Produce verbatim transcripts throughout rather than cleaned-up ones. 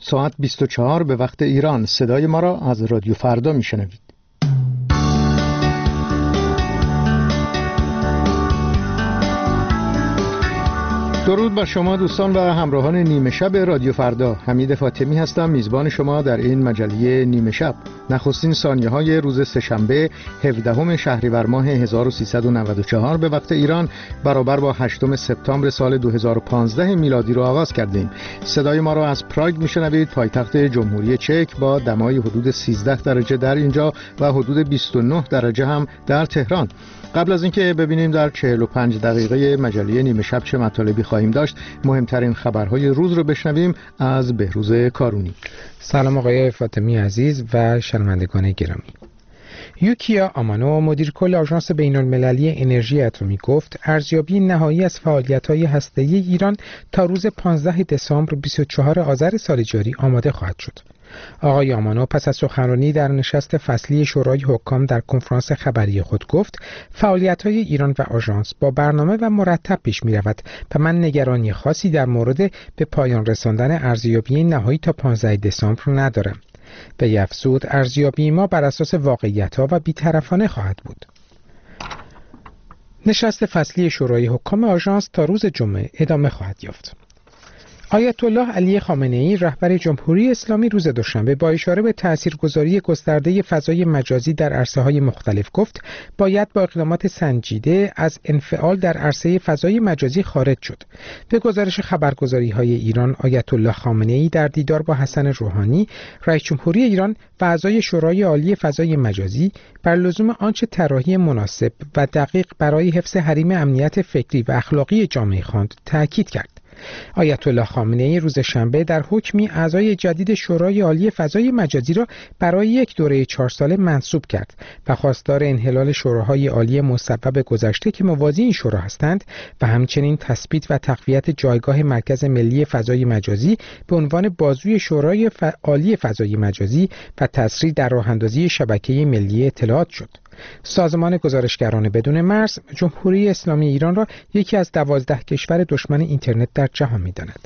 ساعت بیست و چهار به وقت ایران. صدای ما را از رادیو فردا میشنوید. درود بر شما دوستان و همراهان نیمه شب رادیو فردا. حمید فاطمی هستم، میزبان شما در این مجله نیمه شب. نخستین ثانیه های روز سه‌شنبه هفدهم شهریور ماه هزار و سیصد و نود و چهار به وقت ایران برابر با هشتم سپتامبر سال دو هزار و پانزده میلادی را آغاز کردیم. صدای ما را از پراگ میشنوید، پایتخت جمهوری چک، با دمای حدود سیزده درجه در اینجا و حدود بیست و نه درجه هم در تهران. قبل از اینکه ببینیم در چهل و پنج دقیقه مجله نیمه شب چه مطالبی خواهیم داشت، مهمترین خبرهای روز رو بشنویم از بهروز کارونی. سلام آقای فاطمی عزیز و شنوندگان گرامی. یوکیا آمانو، مدیر کل آژانس بین‌المللی انرژی اتمی، گفت ارزیابی نهایی از فعالیت‌های هسته‌ای ایران تا روز پانزده دسامبر بیست و چهار آذر سال جاری آماده خواهد شد. آقای آمانو پس از سخنرانی در نشست فصلی شورای حکام در کنفرانس خبری خود گفت فعالیت‌های ایران و آژانس با برنامه و مرتب پیش می‌رود و من نگرانی خاصی در مورد به پایان رساندن ارزیابی نهایی تا پانزده دسامبر ندارم. به افزود ارزیابی ما بر اساس واقعیت‌ها و بی‌طرفانه خواهد بود. نشست فصلی شورای حکام آژانس تا روز جمعه ادامه خواهد یافت. آیت الله علی خامنه‌ای، رهبر جمهوری اسلامی، روز دوشنبه با اشاره به تاثیرگذاری گسترده فضای مجازی در عرصه‌های مختلف گفت باید با اقدامات سنجیده از انفعال در عرصه فضای مجازی خارج شد. به گزارش خبرگزاری‌های ایران، آیت الله خامنه‌ای در دیدار با حسن روحانی، رئیس جمهوری ایران و اعضای شورای عالی فضای مجازی بر لزوم آنچه طراحی مناسب و دقیق برای حفظ حریم امنیت فکری و اخلاقی جامعه خواند تاکید کرد. آیت الله خامنه‌ای روز شنبه در حکمی اعضای جدید شورای عالی فضای مجازی را برای یک دوره چهار ساله منصوب کرد و خواستار انحلال شوراهای عالی مصوب گذشته که موازی این شورا هستند و همچنین تثبیت و تقویت جایگاه مرکز ملی فضای مجازی به عنوان بازوی شورای ف... عالی فضای مجازی و تسریع در راه‌اندازی شبکه ملی اطلاعات شد. سازمان گزارشگران بدون مرز جمهوری اسلامی ایران را یکی از دوازده کشور دشمن اینترنت در جهان می‌داند.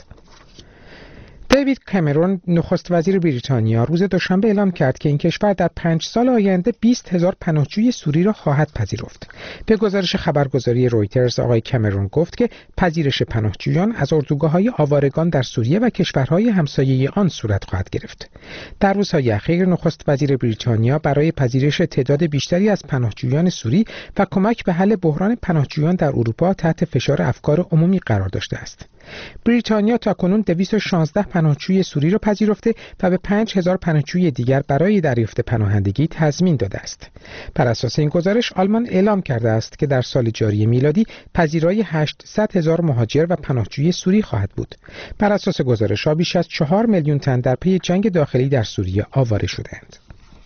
دیوید کامرون، نخست وزیر بریتانیا، روز دوشنبه اعلام کرد که این کشور در پنج سال آینده بیست هزار پناهجوی سوری را خواهد پذیرفت. به گزارش خبرگزاری رویترز، آقای کامرون گفت که پذیرش پناهجویان از اردوگاه‌های آوارگان در سوریه و کشورهای همسایه آن صورت خواهد گرفت. در روزهای اخیر نخست وزیر بریتانیا برای پذیرش تعداد بیشتری از پناهجویان سوری و کمک به حل بحران پناهجویان در اروپا تحت فشار افکار عمومی قرار داشته است. بریتانیا تاکنون دویست و شانزده پناهجوی سوری را پذیرفته و به پنج هزار پناهجوی دیگر برای دریافت پناهندگی تضمین داده است. بر اساس این گزارش آلمان اعلام کرده است که در سال جاری میلادی پذیرای هشتصد هزار مهاجر و پناهجوی سوری خواهد بود. بر اساس گزارش‌ها بیش از چهار میلیون تن در پی جنگ داخلی در سوریه آواره شدند.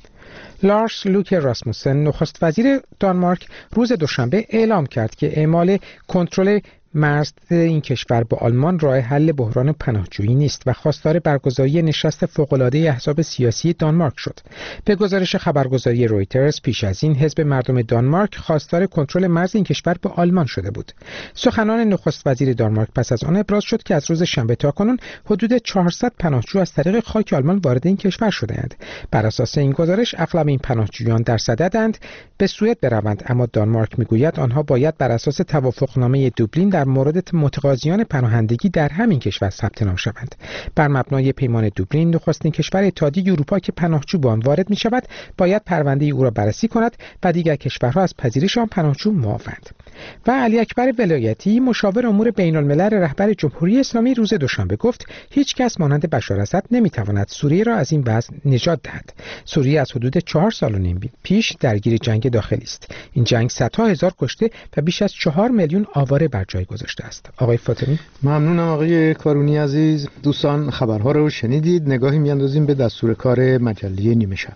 لارس لوک راسموسن، نخست وزیر دانمارک، روز دوشنبه اعلام کرد که اعمال کنترل مرز این کشور با آلمان راه حل بحران پناهجویی نیست و خواستار برگزاری نشست فوق‌العاده احزاب سیاسی دانمارک شد. به گزارش خبرگزاری رویترز، پیش از این حزب مردم دانمارک خواستار کنترل مرز این کشور با آلمان شده بود. سخنان نخست وزیر دانمارک پس از آن ابراز شد که از روز شنبه تا کنون حدود چهارصد پناهجو از طریق خاک آلمان وارد این کشور شده‌اند. بر اساس این گزارش اغلب این پناهجویان در صددند به سوئد بروند، اما دانمارک میگوید آنها باید بر اساس توافقنامه دوبلین در مورد متقاضیان پناهندگی در همین کشور ثبت نام شوند. بر مبنای پیمان دوبلین، نخستین کشور اتحادیه اروپا که پناهجو به آن وارد می شود باید پرونده او را بررسی کند و دیگر کشورها از پذیرش آن پناهجو معافند. و علی اکبر ولایتی، مشاور امور بین الملل رهبر جمهوری اسلامی، روز دوشنبه گفت هیچ کس مانند بشار اسد نمیتواند سوریه را از این وضع نجات دهد. سوریه از حدود چهار سال و نیم پیش درگیر جنگ داخلی است. این جنگ صدها هزار کشته و بیش از چهار میلیون آواره بر جای گذاشته است. آقای فاطمی، ممنونم آقای کارونی عزیز. دوستان، خبرها رو شنیدید. نگاهی میاندازیم به دستور کار مجله نیمه شب.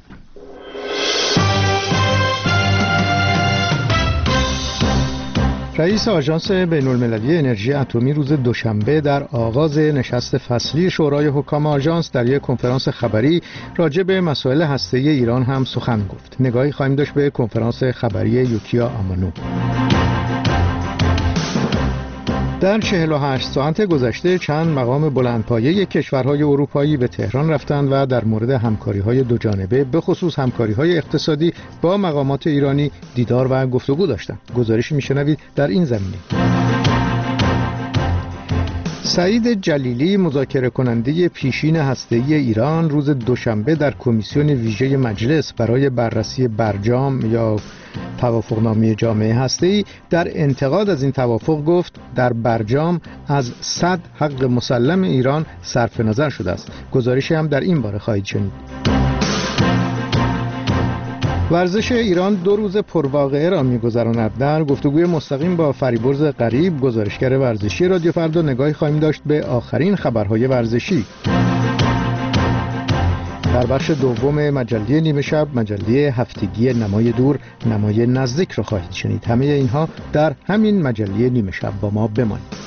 رئیس آژانس بین‌المللی انرژی اتمی روز دوشنبه در آغاز نشست فصلی شورای حکام آژانس در یک کنفرانس خبری راجع به مسائل هسته‌ای ایران هم سخن گفت. نگاهی خواهیم داشت به کنفرانس خبری یوکیا آمانو. در چهل و هشت ساعت گذشته چند مقام بلندپایه کشورهای اروپایی به تهران رفتند و در مورد همکاری‌های دوجانبه به خصوص همکاری‌های اقتصادی با مقامات ایرانی دیدار و گفتگو داشتند. گزارشی میشنوید در این زمینه. سعید جلیلی مذاکره کننده پیشین هسته‌ای ایران روز دوشنبه در کمیسیون ویژه مجلس برای بررسی برجام یا توافقنامه جامعه هسته‌ای در انتقاد از این توافق گفت در برجام از صد حق مسلم ایران صرف نظر شده است. گزارشی هم در این باره خواهید شنید. ورزش ایران دو روز پرواقعه را می‌گذراند. در گفتگوی مستقیم با فریبرز غریب گزارشگر ورزشی رادیو فردا نگاهی خواهیم داشت به آخرین خبرهای ورزشی. در بخش دوم مجله نیمه شب مجله هفتگی نمای دور نمای نزدیک را خواهید شنید. همه اینها در همین مجله نیمه شب با ما بمانید.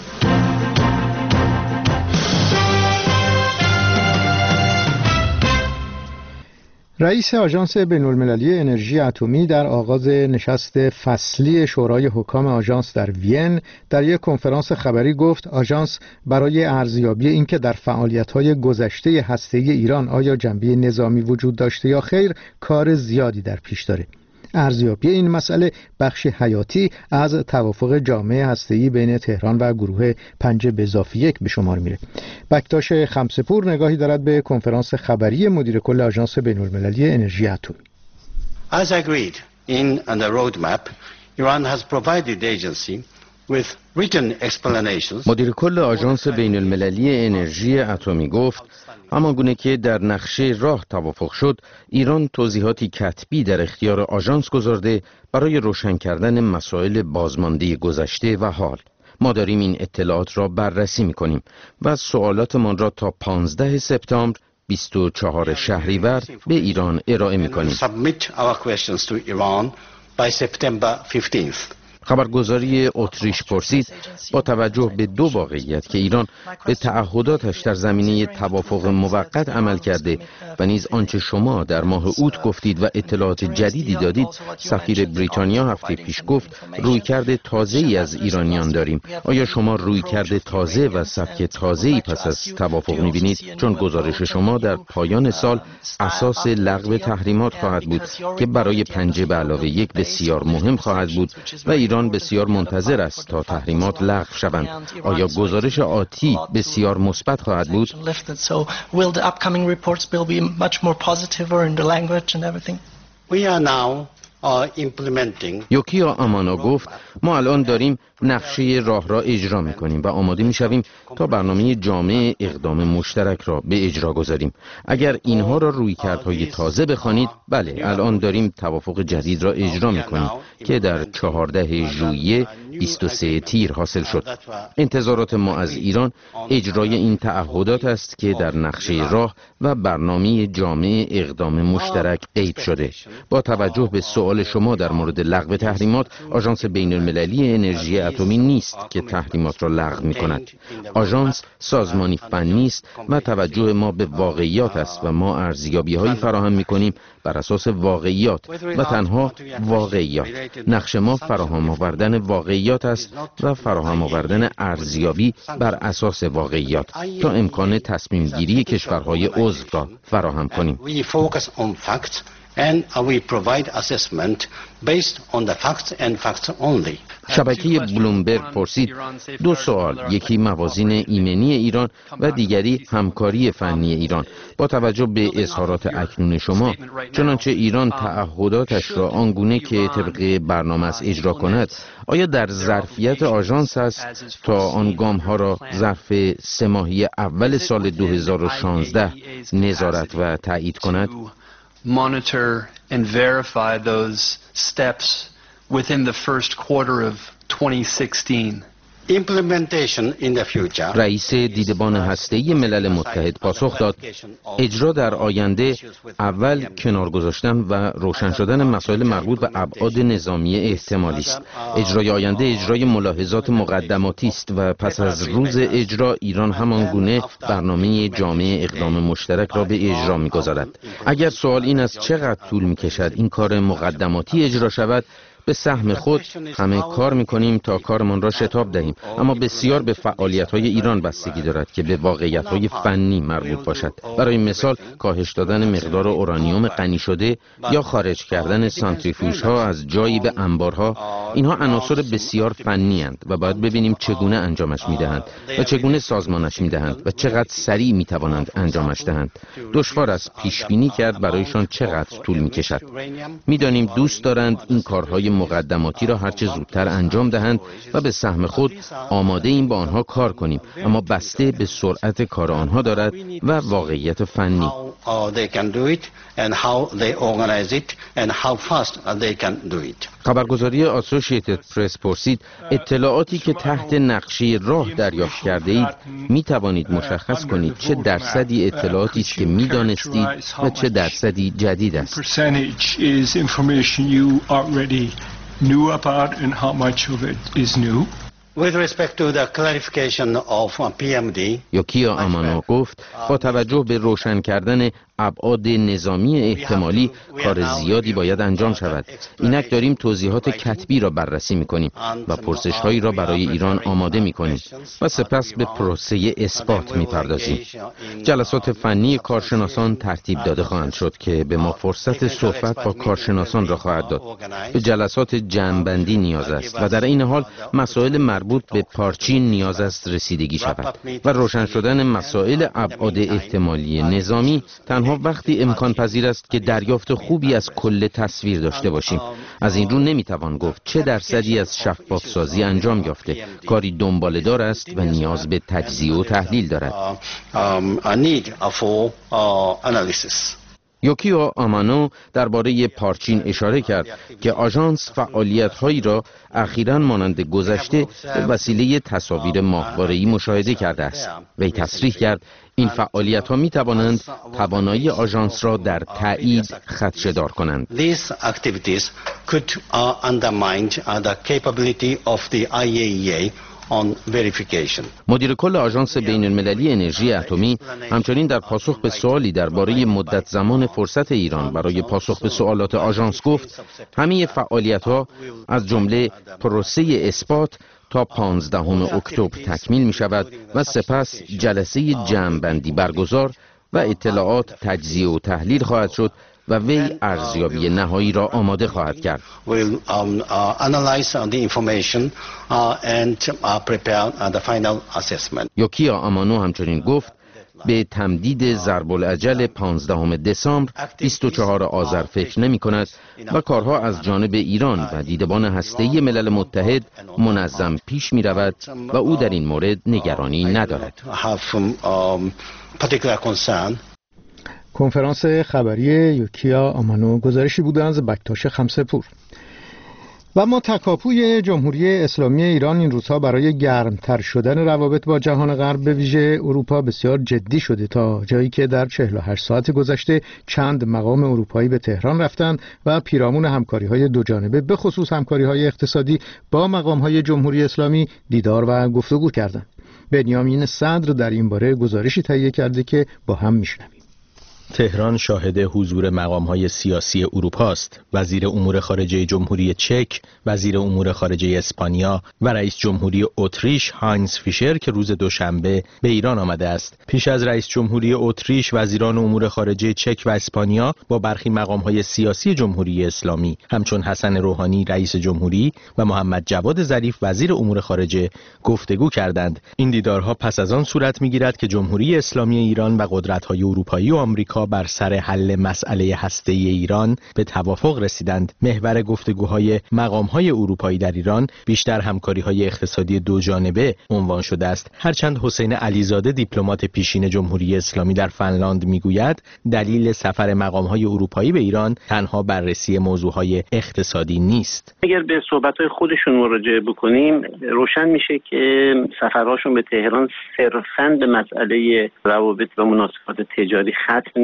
رئیس آژانس بین‌المللی انرژی اتمی در آغاز نشست فصلی شورای حکام آژانس در وین در یک کنفرانس خبری گفت آژانس برای ارزیابی اینکه در فعالیت‌های گذشته هسته‌ای ایران آیا جنبه نظامی وجود داشته یا خیر کار زیادی در پیش داره. ارزیابی این مسئله بخش حیاتی از توافق جامعه هسته‌ای بین تهران و گروه پنج به اضافه یک به شمار میره. بکتاش خمسه‌پور نگاهی دارد به کنفرانس خبری مدیر کل آژانس بین‌المللی انرژی اتمی. As agreed in the roadmap, Iran has provided the agency with written explanations. مدیر کل آژانس بین‌المللی انرژی اتمی گفت همانگونه که در نقشه راه توافق شد، ایران توضیحاتی کتبی در اختیار آژانس گذارده برای روشن کردن مسائل بازمانده گذشته و حال. ما داریم این اطلاعات را بررسی می‌کنیم و سوالاتمان را تا پانزده سپتامبر بیست و چهارم شهریور به ایران ارائه می‌کنیم. خبرگزاری اتریش پرسید با توجه به دو واقعیت که ایران به تعهداتش در زمینه توافق موقت عمل کرده و نیز آنچه شما در ماه اوت گفتید و اطلاعات جدیدی دادید، سفیر بریتانیا هفته پیش گفت رویکرد تازه‌ای از ایرانیان داریم. آیا شما رویکرد تازه و سبک تازه‌ای پس از توافق می‌بینید؟ چون گزارش شما در پایان سال اساس لغو تحریمات خواهد بود که برای پنج به علاوه یک بسیار مهم خواهد بود و ایران بسیار منتظر است تا تحریمات لغو شوند. آیا گزارش آتی بسیار مثبت خواهد بود؟ یوکیا آمانا گفت ما الان داریم نقشه راه را اجرا می‌کنیم و آماده می‌شویم تا برنامه جامع اقدام مشترک را به اجرا گذاریم. اگر اینها را رویکردهای تازه بخوانید، بله الان داریم توافق جدید را اجرا می‌کنیم که در چهاردهم ژوئیه بیست و سوم تیر حاصل شد. انتظارات ما از ایران اجرای این تعهدات است که در نقشه راه و برنامه جامع اقدام مشترک قید شده. با توجه به سوال شما در مورد لغو تحریمات، آژانس بین‌المللی انرژی اتمی نیست که تحریمات را لغو می‌کند. آژانس سازمانی فنی است و توجه ما به واقعیات است و ما ارزیابی‌هایی فراهم می‌کنیم بر اساس واقعیات و تنها واقعیات. نقش ما فراهم آوردن واقعیات است و فراهم آوردن ارزیابی بر اساس واقعیات تا امکان تصمیم گیری کشورهای عضو را فراهم کنیم. And we provide assessment based on the facts and facts only. شبکه بلومبرگ پرسید دو سوال، یکی موازین ایمنی ایران و دیگری همکاری فنی ایران. با توجه به اظهارات اکنون شما، چنانچه ایران تعهداتش را آنگونه که طبق برنامه است اجرا کند، آیا در ظرفیت آژانس است تا آن گام ها را ظرف سه ماهی اول سال دو هزار و شانزده نظارت و تایید کند؟ monitor and verify those steps within the first quarter of twenty sixteen. رئیس دیدبان هسته‌ای ملل متحد پاسخ داد اجرا در آینده اول کنار گذاشتن و روشن شدن مسائل مربوط به ابعاد نظامی احتمالی است. اجرای آینده اجرای ملاحظات مقدماتی است و پس از روز اجرا ایران همان گونه برنامه جامع اقدام مشترک را به اجرا می‌گذارد. اگر سوال این است چقدر طول می‌کشد این کار مقدماتی اجرا شود، به سهم خود همه کار میکنیم تا کارمان را شتاب دهیم، اما بسیار به فعالیت‌های ایران بستگی دارد که به واقعیت‌های فنی مربوط باشد. برای مثال کاهش دادن مقدار اورانیوم غنی شده یا خارج کردن سانتریفیوژها از جایی به انبارها، اینها عناصر بسیار فنی اند و باید ببینیم چگونه انجامش میدهند و چگونه سازمانش میدهند و چقدر سریع میتوانند انجامش دهند. دشوار است پیش بینی کرد برایشان چقدر طول میکشد. میدانیم دوست دارند این کارهای مقدماتی را هرچه زودتر انجام دهند و به سهم خود آماده ایم با آنها کار کنیم، اما بسته به سرعت کار آنها دارد و واقعیت فنی. خبرگزاری اسوسییتد پرس پرسید اطلاعاتی که تحت نقشه راه دریافت کرده اید می توانید مشخص کنید چه درصدی اطلاعاتی است که می دانستید و چه درصدی جدید است. With respect to the clarification of پی ام دی، یوکیا آمانو گفت با توجه به روشن کردن ابعاد نظامی احتمالی کار زیادی باید انجام شود. اینک داریم توضیحات کتبی را بررسی می‌کنیم و پرسش‌هایی را برای ایران آماده می‌کنیم و سپس به پروسه اثبات می‌پردازیم. جلسات فنی کارشناسان ترتیب داده خواهند شد که به ما فرصت صحبت با کارشناسان را خواهد داد. به جلسات جمع‌بندی نیاز است و در این حال مسائل مربوط به پارچین نیاز است رسیدگی شود و روشن شدن مسائل ابعاد احتمالی نظامی تنها وقتی امکان پذیر است که دریافت خوبی از کل تصویر داشته باشیم. از این رو نمیتوان گفت چه درصدی از شفاف سازی انجام یافته. کاری دنباله دار است و نیاز به تجزیه و تحلیل دارد. یوکیو آمانو درباره پارچین اشاره کرد که آژانس فعالیت‌هایی را اخیراً مانند گذشته به وسیله تصاویر ماهواره‌ای مشاهده کرده است. وی تصریح کرد این فعالیت‌ها می‌توانند توانایی آژانس را در تایید خدشه‌دار کنند. These activities could uh, undermine uh, the capability of the آی ای ای ای on verification. مدیر کل آژانس بین المللی انرژی اتمی همچنین در پاسخ به سوالی درباره مدت زمان فرصت ایران برای پاسخ به سوالات آژانس گفت همه فعالیت‌ها از جمله پروسه اثبات تا پانزدهم اکتبر تکمیل می شود و سپس جلسه جمع‌بندی برگزار و اطلاعات تجزیه و تحلیل خواهد شد و وی ارزیابی نهایی را آماده خواهد کرد. یوکیا آمانو همچنین گفت به تمدید ضرب الاجل پانزدهم دسامبر بیست و چهارم آذر فکر نمی کند و کارها از جانب ایران و دیدبان هسته‌ای ملل متحد منظم پیش می رود و او در این مورد نگرانی ندارد. کنفرانس خبری یوکیا آمانو گزارشی بود از بکتاش خمسه‌پور. و ما تکاپوی جمهوری اسلامی ایران این روزها برای گرمتر شدن روابط با جهان غرب به ویژه اروپا بسیار جدی شده، تا جایی که در چهل و هشت ساعت گذشته چند مقام اروپایی به تهران رفتند و پیرامون همکاری‌های دو جانبه به خصوص همکاری‌های اقتصادی با مقام‌های جمهوری اسلامی دیدار و گفتگو کردند. بنیامین صدر در این باره گزارشی تهیه کرده که با هم میشنویم. تهران شاهد حضور مقام‌های سیاسی اروپا است. وزیر امور خارجه جمهوری چک، وزیر امور خارجه اسپانیا و رئیس جمهوری اتریش هاینز فیشر که روز دوشنبه به ایران آمده است. پیش از رئیس جمهوری اتریش، وزیران امور خارجه چک و اسپانیا با برخی مقام‌های سیاسی جمهوری اسلامی همچون حسن روحانی رئیس جمهوری و محمد جواد ظریف وزیر امور خارجه گفتگو کردند. این دیدارها پس از آن صورت می‌گیرد که جمهوری اسلامی ایران و قدرت‌های اروپایی و آمریکا بر سر حل مسئله هسته‌ای ایران به توافق رسیدند. محور گفتگوهای مقام‌های اروپایی در ایران بیشتر همکاری‌های اقتصادی دو جانبه عنوان شده است. هرچند حسین علیزاده دیپلمات پیشین جمهوری اسلامی در فنلاند میگوید دلیل سفر مقام‌های اروپایی به ایران تنها بررسی موضوعهای اقتصادی نیست. اگر به صحبت‌های خودشون مراجعه بکنیم روشن میشه که سفرهاشون به تهران صرفاً به مسئله روابط و مناسبات تجاری ختم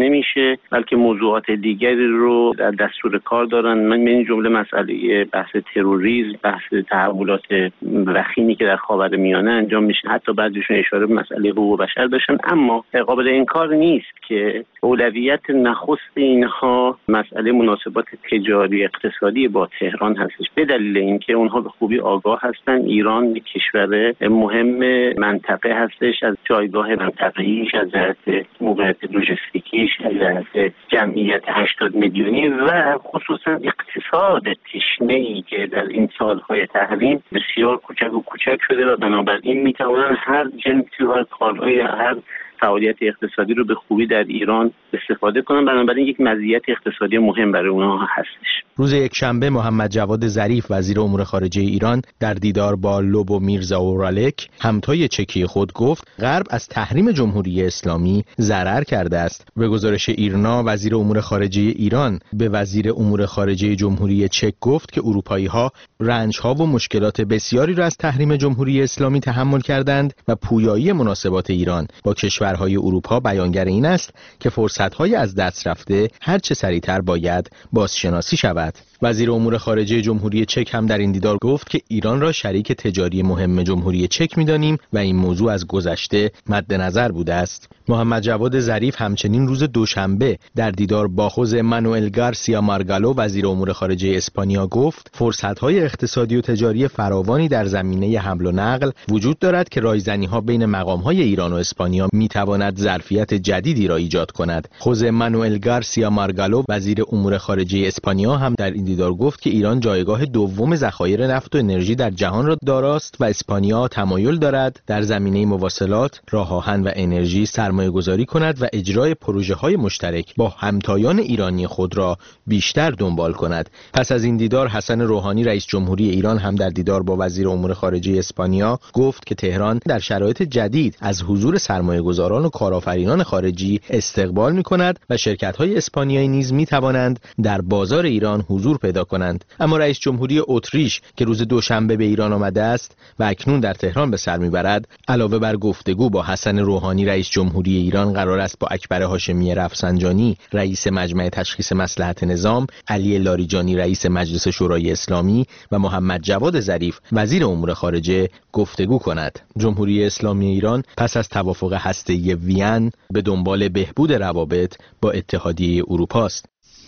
نمیشه، بلکه موضوعات دیگری رو در دستور کار دارن. من این جمله مسئله بحث تروریسم، بحث تحولات وخیمی که در خاورمیانه انجام میشه، حتی بعضیشون اشاره به مسئله حقوق بشر داشتن، اما قابل انکار نیست که اولویت نخست اینها مسئله مناسبات تجاری اقتصادی با تهران هستش، به دلیل اینکه اونها به خوبی آگاه هستن ایران یک کشور مهم منطقه هستش، از جایگاه منطقه‌ایش، از جهت موقعیت لوجستیکیش، از جهت جمعیت هشتاد میلیونی و خصوصا اقتصاد تشنه‌ای که در این سالهای تحریم بسیار کوچک و کوچک شده و بنابراین میتوانن هر جنسی و کالای هر فعالیت اقتصادی رو به خوبی در ایران استفاده کنن. بنابراین یک مزیت اقتصادی مهم برای اونها هستش. روز یکشنبه محمد جواد ظریف وزیر امور خارجه ایران در دیدار با لوبومیر زائورالک همتای چکی خود گفت غرب از تحریم جمهوری اسلامی ضرر کرده است. به گزارش ایرنا وزیر امور خارجه ایران به وزیر امور خارجه جمهوری چک گفت که اروپایی‌ها رنج‌ها و مشکلات بسیاری را از تحریم جمهوری اسلامی تحمل کردند و پویایی مناسبات ایران با کشورهای اروپا بیانگر این است که فرصت‌های از دست رفته هر چه سریعتر باید بازشناسی شود. وزیر امور خارجه جمهوری چک هم در این دیدار گفت که ایران را شریک تجاری مهم جمهوری چک می‌دانیم و این موضوع از گذشته مد نظر بوده است. محمد جواد ظریف همچنین روز دوشنبه در دیدار با خوزه مانوئل گارسیا مارگالو وزیر امور خارجه اسپانیا گفت فرصت‌های اقتصادی و تجاری فراوانی در زمینه حمل و نقل وجود دارد که رایزنی‌ها بین مقام‌های ایران و اسپانیا می‌تواند ظرفیت جدیدی را ایجاد کند. خوزه مانوئل گارسیا مارگالو وزیر امور خارجه اسپانیا هم در این دیدار گفت که ایران جایگاه دوم ذخایر نفت و انرژی در جهان را داراست و اسپانیا تمایل دارد در زمینه مواصلات، راه آهن و انرژی سرمایه‌گذاری کند و اجرای پروژه‌های مشترک با همتایان ایرانی خود را بیشتر دنبال کند. پس از این دیدار حسن روحانی رئیس جمهوری ایران هم در دیدار با وزیر امور خارجه اسپانیا گفت که تهران در شرایط جدید از حضور سرمایه‌گذاران و کارآفرینان خارجی استقبال می‌کند و شرکت‌های اسپانیایی نیز می‌توانند در بازار ایران حضور پیدا کنند. اما رئیس جمهوری اتریش که روز دوشنبه به ایران آمده است و اکنون در تهران به سر میبرد، علاوه بر گفتگو با حسن روحانی رئیس جمهوری ایران قرار است با اکبر هاشمی رفسنجانی رئیس مجمع تشخیص مصلحت نظام، علی لاریجانی رئیس مجلس شورای اسلامی و محمد جواد ظریف وزیر امور خارجه گفتگو کند. جمهوری اسلامی ایران پس از توافق هسته‌ای وین به دنبال بهبود روابط با اتحادیه اروپا است.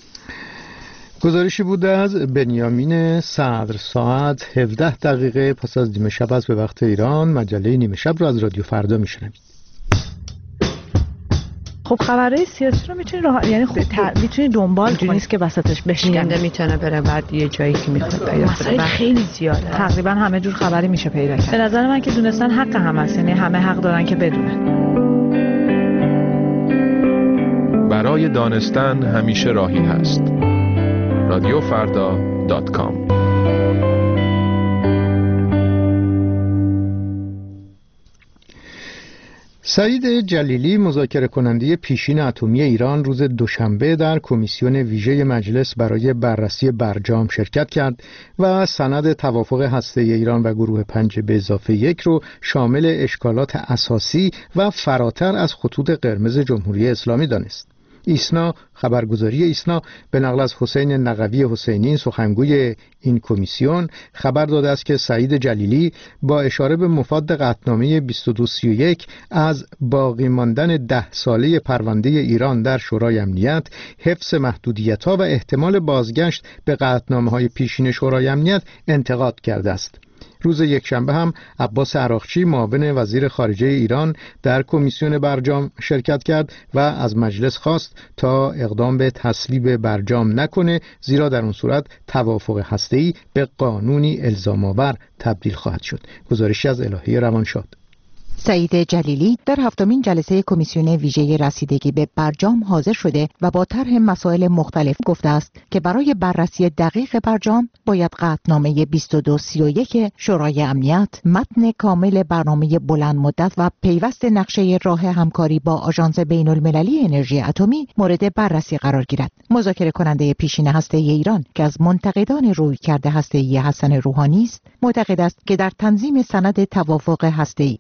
گزارشی بود از بنیامین صدر. ساعت هفده دقیقه پس از نیمه شب از به وقت ایران مجله نیمه شب رو از رادیو فردا میشنوید. خب خبرهای سیاسی رو میتونی راه یعنی خب ت... میتونی دنبال کنی، نیست که وسطش بشکنه، میتونه بره بعد یه جایی که میخواد پیدا کنه. خیلی زیاده، تقریبا همه جور خبری میشه پیدا کرد. به نظر من که دونستن حق هم هست، یعنی همه حق دارن که بدونن. برای دانستن همیشه راهی هست. رادیو فردا دات کام. سعید جلیلی مذاکره کننده پیشین اتمی ایران روز دوشنبه در کمیسیون ویژه مجلس برای بررسی برجام شرکت کرد و سند توافق هسته‌ای ایران و گروه پنج به اضافه یک رو شامل اشکالات اساسی و فراتر از خطوط قرمز جمهوری اسلامی دانست. ایسنا، خبرگزاری ایسنا به نقل از حسین نقوی حسینی سخنگوی این کمیسیون خبر داده است که سعید جلیلی با اشاره به مفاد قطعنامه بیست و دو سی و یک از باقی ماندن ده ساله پرونده ایران در شورای امنیت، حفظ محدودیت‌ها و احتمال بازگشت به قطعنامه‌های پیشین شورای امنیت انتقاد کرده است. روز یکشنبه هم عباس عراقچی معاون وزیر خارجه ایران در کمیسیون برجام شرکت کرد و از مجلس خواست تا اقدام به تصویب برجام نکنه، زیرا در اون صورت توافق هسته‌ای به قانونی الزام‌آور تبدیل خواهد شد. گزارشی از الهی روانشاد. سعید جلیلی در هفتمین جلسه کمیسیون ویژه رسیدگی به برجام حاضر شده و با طرح مسائل مختلف گفته است که برای بررسی دقیق برجام باید قطعنامه بیست و دو سی و یک شورای امنیت، متن کامل برنامه بلند مدت و پیوست نقشه راه همکاری با آژانس بین المللی انرژی اتمی مورد بررسی قرار گیرد. مذاکره کننده پیشین هسته‌ای ایران که از منتقدان رویکرد هسته‌ای حسن روحانی است، معتقد است که در تنظیم سند توافق هسته‌ای و از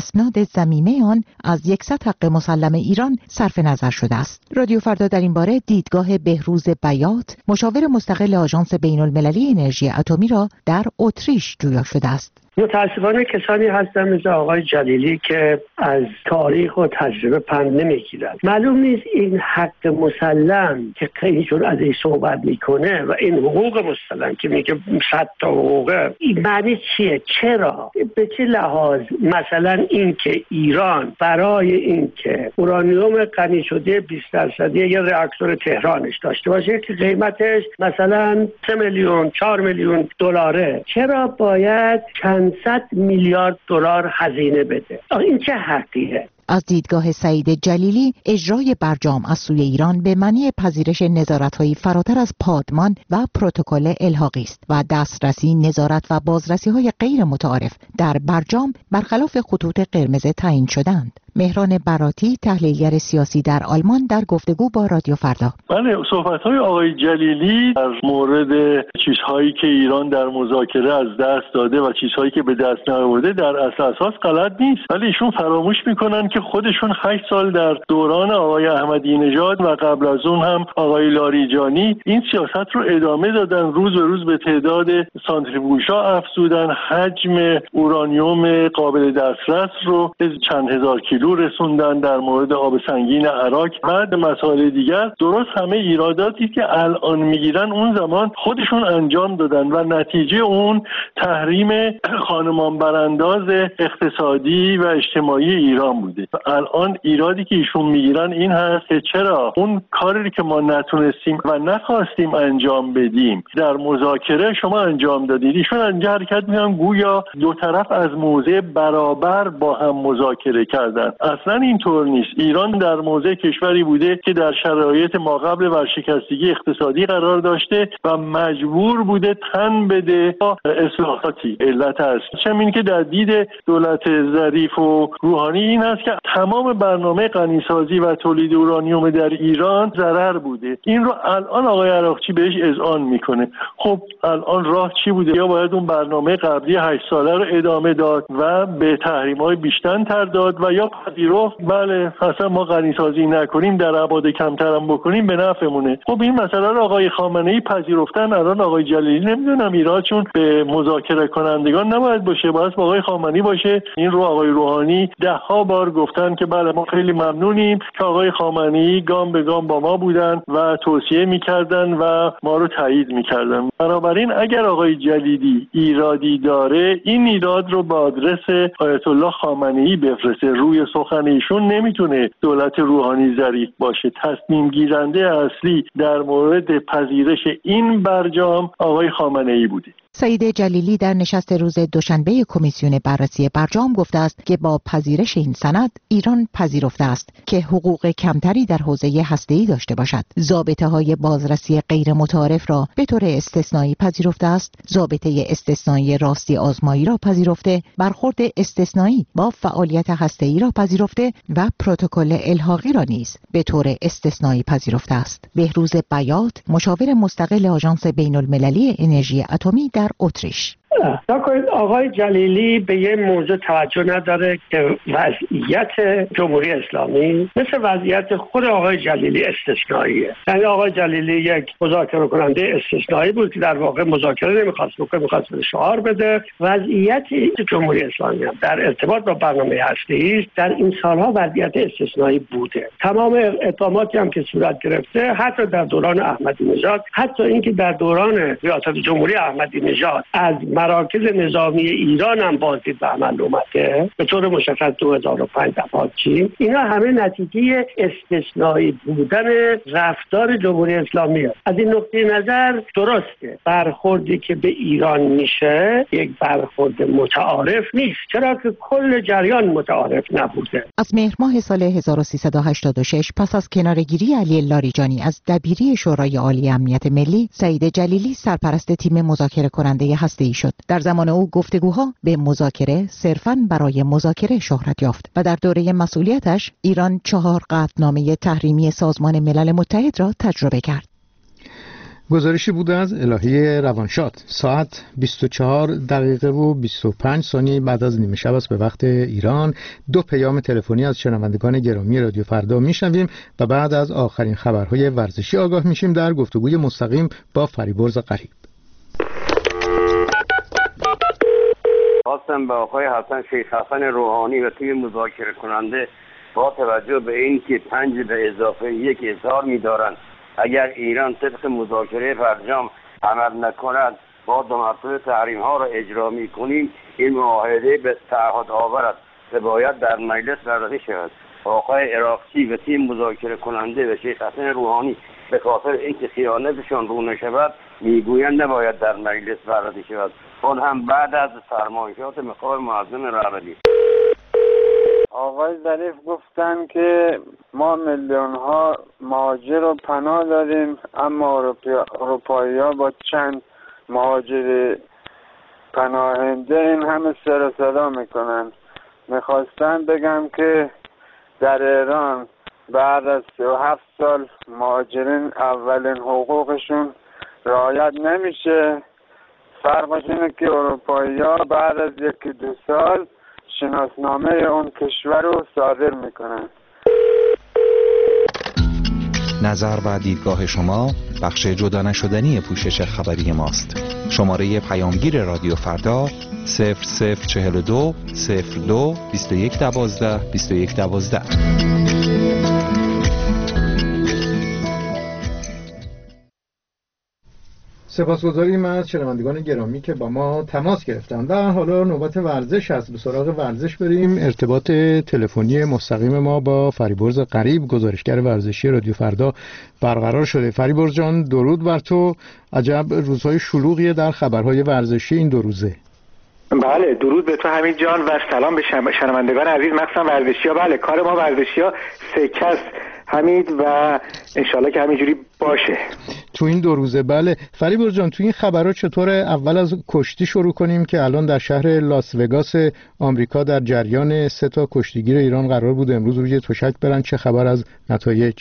اسناد ضمیمه آن از یکصد حق مسلم ایران صرف نظر شده است. رادیو فردا در این باره دیدگاه بهروز بیات، مشاور مستقل آژانس بین‌المللی انرژی اتمی را در اتریش جویا شده است. متاسفانه کسانی هستن مثل آقای جلیلی که از تاریخ و تجربه پند نمیگیرند. معلوم نیست این حق مسلم که ایشون از این صحبت میکنه و این حقوق مسلم که میگه صد تا حقوقه، این معنی چیه؟ چرا؟ به چه لحاظ؟ مثلا این که ایران برای این که اورانیوم غنی شده بیست درصدی یه راکتور تهرانش داشته باشه که قیمتش مثلا سه میلیون چهار میلیون دلاره، چرا باید چند صد میلیارد دلار هزینه بده؟ این چه حقیه؟ از دیدگاه سعید جلیلی، اجرای برجام از سوی ایران به معنی پذیرش نظارت‌هایی فراتر از پادمان و پروتکل الحاقی است و دسترسی، نظارت و بازرسی‌های غیر متعارف در برجام برخلاف خطوط قرمز تعیین شدند. مهران براتی، تحلیلگر سیاسی در آلمان، در گفتگو با رادیو فردا: بله، صحبت‌های آقای جلیلی در مورد چیزهایی که ایران در مذاکره از دست داده و چیزهایی که به دست نیاورده در اصل اساس غلط نیست، ولی ایشون فراموش میکنن که خودشون هشت سال در دوران آقای احمدی نژاد و قبل از اون هم آقای لاریجانی این سیاست رو ادامه دادن، روز به روز به تعداد سانتریفیوژها افزودن، حجم اورانیوم قابل دسترس رو چند هزار کیلو رسوندن در مورد آب سنگین عراق. بعد مسائل دیگر درست همه ایراداتی که الان میگیرن اون زمان خودشون انجام دادن و نتیجه اون تحریم خانمان برانداز اقتصادی و اجتماعی ایران بوده. الان ایرادی که ایشون میگیرن این هست که چرا اون کاری که ما نتونستیم و نخواستیم انجام بدیم در مذاکره شما انجام دادید. ایشون انجام حرکت میکنن گویا دو طرف از موضع برابر با هم مذاکره کردن. اصلا اینطور نیست. ایران در موضع کشوری بوده که در شرایط ماقبل ورشکستگی اقتصادی قرار داشته و مجبور بوده تن بده اصلاحاتی. علت است چون که در دید دولت ظریف و روحانی این است که تمام برنامه غنیسازی و تولید اورانیوم در ایران ضرر بوده. این رو الان آقای عراقچی بهش اذعان میکنه. خب الان راه چی بوده؟ یا باید اون برنامه قبلی هشت ساله رو ادامه داد و به تحریم‌های بیشتر تر داد و یا پذیرفت بله اصلا ما غنیسازی نکنیم، در ابعاد کمتر هم بکنیم به نفعمونه. خب این مسئله رو آقای خامنه‌ای پذیرفتن. الان آقای جلیلی نمیدونم ایرادشون به مذاکره کنندگان نباید باشه، باید با آقای خامنه‌ای باشه. این رو آقای روحانی ده ها بار گفتن که بله ما خیلی ممنونیم که آقای خامنه‌ای گام به گام با ما بودن و توصیه میکردن و ما رو تایید میکردن. بنابراین اگر آقای جلیلی ایرادی داره این ایراد رو به آدرس آیت الله خامنه‌ای بفرسته. روی سخن ایشون نمیتونه دولت روحانی ظریف باشه. تصمیم گیرنده اصلی در مورد پذیرش این برجام آقای خامنه‌ای بوده. سعید جلیلی در نشست روز دوشنبه کمیسیون بررسی برجام گفته است که با پذیرش این سند ایران پذیرفته است که حقوق کمتری در حوزه هسته‌ای داشته باشد. ضابطه‌های بازرسی غیر متعارف را به طور استثنایی پذیرفته است. ضابطه استثنایی راستی آزمایی را پذیرفته، برخورد استثنایی با فعالیت هسته‌ای را پذیرفته و پروتکل الحاقی را نیز به طور استثنایی پذیرفته است. بهروز بیات، مشاور مستقل آژانس بین‌المللی انرژی اتمی در اتریش: نکنید آقای جلیلی به یه موضوع توجه نداره که وضعیت جمهوری اسلامی مثل وضعیت خود آقای جلیلی استثنائیه. یعنی آقای جلیلی یک مذاکره کننده استثنایی بود که در واقع مذاکره نمیخواست بکنه، میخواست شعار بده. وضعیت جمهوری اسلامی هم در ارتباط با برنامه هسته‌ای در این سالها وضعیت استثنایی بوده. تمام اقداماتی هم که صورت گرفته حتی در دوران احمدی نژاد، حتی اینکه در دوران ریاست جمهوری احمدی نژاد از مراکز نظامی ایران هم بازدید به عمل اومده، به طور مشخص دو هزار و پنج دفاعچی، اینا همه نتیجه استثنایی بودن رفتار جمهوری اسلامی هست. از این نقطه نظر درسته برخوردی که به ایران میشه یک برخورد متعارف نیست، چرا که کل جریان متعارف نبوده. از مهر ماه سال هزار و سیصد و هشتاد و شش پس از کنارگیری علی لاریجانی از دبیری شورای عالی امنیت ملی، سعید جلیلی سرپرست تیم مذاکره کننده هسته‌ای شد. در زمان او گفتگوها به مذاکره صرفاً برای مذاکره شهرت یافت و در دوره مسئولیتش ایران چهار قطعنامه تحریمی سازمان ملل متحد را تجربه کرد. گزارشی بود از الهی روانشاد. ساعت بیست و چهار دقیقه و بیست و پنج ثانیه بعد از نیمه شب است به وقت ایران. دو پیام تلفنی از شنوندگان گرامی رادیو فردا میشنویم و بعد از آخرین خبرهای ورزشی آگاه میشیم در گفتگوی مستقیم با فریبرز غریب. خواستم به آقای حسن شیخ حسن روحانی و تیم مذاکره کننده با توجه به این که پنج به اضافه یک اظهار می‌دارند اگر ایران طبق مذاکره فرجام عمل نکند با دو مرتبه تحریم ها را اجرا می‌کنیم، این معاهده به تعهد آور است و باید در مجلس بررسی شود. آقای عراقچی و تیم مذاکره کننده و شیخ حسن روحانی به خاطر اینکه خیانتشان رو نشود میگویند نباید در مجلس بررسی شود، اون هم بعد از فرمایشات مقام معظم رهبری. آقای ظریف گفتن که ما میلیون ها مهاجر و پناه داریم، اما اروپایی ها با چند مهاجر پناهنده این همه سر و صدا میکنن. میخواستم بگم که در ایران بعد از سی و هفت سال مهاجرین اولین حقوقشون رعایت نمیشه. فرقش اینه که اروپایی ها بعد از یکی دو سال شناسنامه اون کشور رو صادر میکنن. نظر و دیدگاه شما بخش جدا نشدنی پوشش خبری ماست. شماره پیامگیر رادیو فردا صفر صفر چهل و دو صفر دو بیست و یک دوازده بیست و یک دوازده. سپاسگزاریم از شنوندگان گرامی که با ما تماس گرفتند. در حالا نوبت ورزش است. به سراغ ورزش بریم. ارتباط تلفنی مستقیم ما با فریبرز غریب، گزارشگر ورزشی رادیو فردا برقرار شده. فریبرز جان، درود بر تو. عجب روزهای شلوغیه در خبرهای ورزشی این دو روزه. بله، درود به تو حمید جان و سلام به شنوندگان عزیز، مخصوصا ورزشی‌ها. بله، کار ما ورزشی‌ها سکه است حمید و انشالله که همینجوری باشه تو این دو روزه. بله فریبرز جان، تو این خبرها چطوره؟ اول از کشتی شروع کنیم که الان در شهر لاس وگاس آمریکا در جریان سه تا کشتیگیر ایران قرار بود امروز روی تشک برن. چه خبر از نتایج؟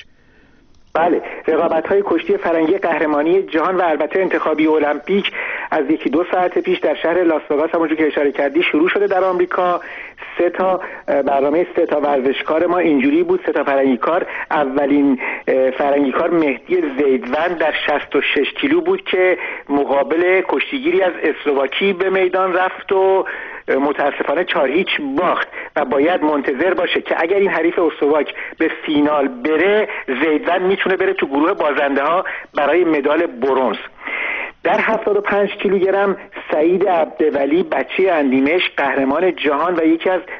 بله، رقابت‌های کشتی فرنگی قهرمانی جهان و البته انتخابی المپیک از یکی دو ساعت پیش در شهر لاس وگاس همونجور که اشاره کردی شروع شده در آمریکا. سه تا برنامه سه تا ورزشکار ما اینجوری بود. سه تا فرنگیکار. اولین فرنگیکار مهدی زیدوند در شصت و شش کیلو بود که مقابل کشتیگیری از اسلواکی به میدان رفت و متاسفانه چهار هیچ باخت و باید منتظر باشه که اگر این حریف اسلواک به فینال بره، زیدوند میتونه بره تو گروه بازنده ها برای مدال برنز. در هفتاد و پنج کیلوگرم سعید عبدولی بچه اندیمش قهرمان جهان و یکی از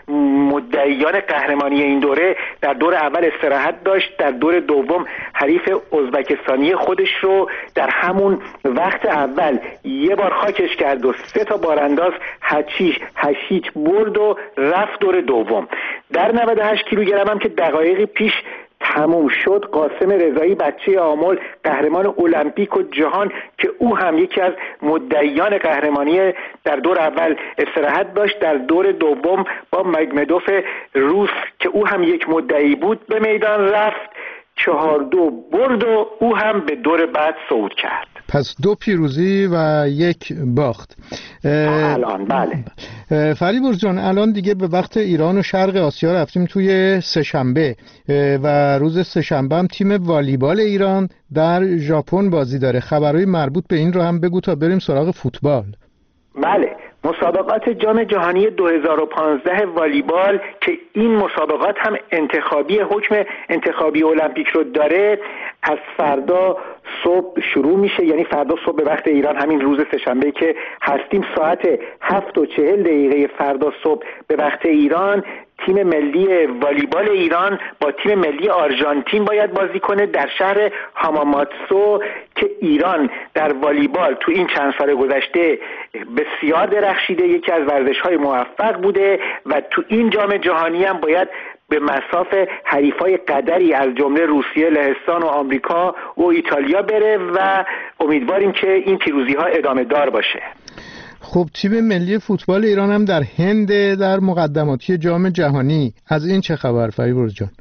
مدعیان قهرمانی این دوره در دور اول استراحت داشت. در دور دوم حریف ازبکستانی خودش رو در همون وقت اول یه بار خاکش کرد و سه تا بارانداز هچیش هشیچ برد و رفت دور دوم. در نود و هشت کیلوگرم هم که دقایقی پیش تموم شد، قاسم رضایی بچه آمل قهرمان المپیک و جهان که او هم یکی از مدعیان قهرمانی در دور اول استراحت داشت، در دور دوم با مگمدوف روس که او هم یک مدعی بود به میدان رفت، چهار دو برد و او هم به دور بعد صعود کرد. پس دو پیروزی و یک باخت الان. بله فریبرز جان، الان دیگه به وقت ایران و شرق آسیا رفتیم توی سه‌شنبه و روز سه‌شنبه هم تیم والیبال ایران در ژاپن بازی داره. خبرهای مربوط به این رو هم بگو تا بریم سراغ فوتبال. بله، مسابقات جام جهانی دو هزار و پانزده والیبال که این مسابقات هم انتخابی حکم انتخابی المپیک رو داره از فردا صبح شروع میشه، یعنی فردا صبح به وقت ایران، همین روز سه‌شنبه که هستیم، ساعت هفت و چهل دقیقه فردا صبح به وقت ایران تیم ملی والیبال ایران با تیم ملی آرژانتین باید بازی کنه در شهر هاماماتسو که ایران در والیبال تو این چند سال گذشته بسیار درخشیده، یکی از ورزش‌های موفق بوده و تو این جام جهانی هم باید به مصاف حریفای قدری از جمله روسیه، لهستان و آمریکا و ایتالیا بره و امیدواریم که این پیروزی‌ها ادامه دار باشه. خب تیم ملی فوتبال ایران هم در هند در مقدماتی جام جهانی، از این چه خبر فریبرز جان؟